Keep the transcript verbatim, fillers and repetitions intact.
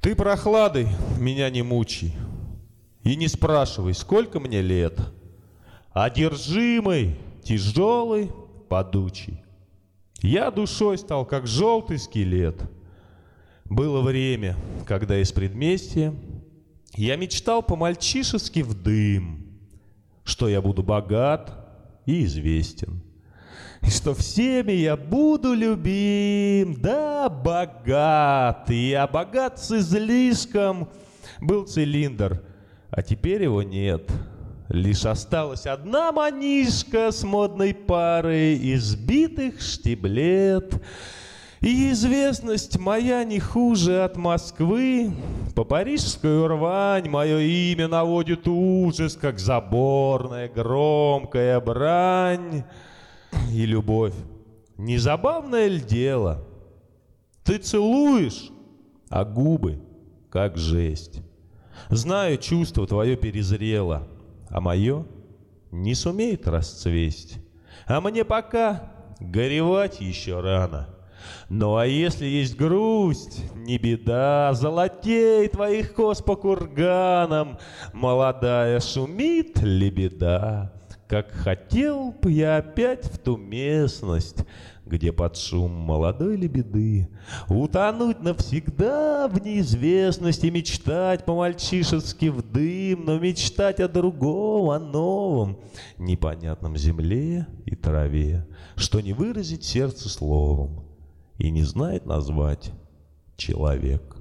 Ты прохладой меня не мучай и не спрашивай, сколько мне лет. Одержимый, тяжелый, падучий. Я душой стал, как желтый скелет. Было время, когда из предместья я мечтал по-мальчишески в дым, что я буду богат и известен, и что всеми я буду любим, да, богат. И я богат с излишком. Был цилиндр, а теперь его нет. Лишь осталась одна манишка с модной парой избитых штиблет. И известность моя не хуже от Москвы. По парижскую рвань мое имя наводит ужас, как заборная громкая брань. И любовь, не забавное ли дело? Ты целуешь, а губы, как жесть. Знаю, чувство твое перезрело, а мое не сумеет расцвесть. А мне пока горевать еще рано. Ну а если есть грусть, не беда, золотей твоих кос по курганам, молодая шумит лебеда. Как хотел б я опять в ту местность, где под шум молодой лебеды утонуть навсегда в неизвестности, мечтать по-мальчишески в дым, но мечтать о другом, о новом, непонятном земле и траве, что не выразить сердце словом и не знает назвать человек.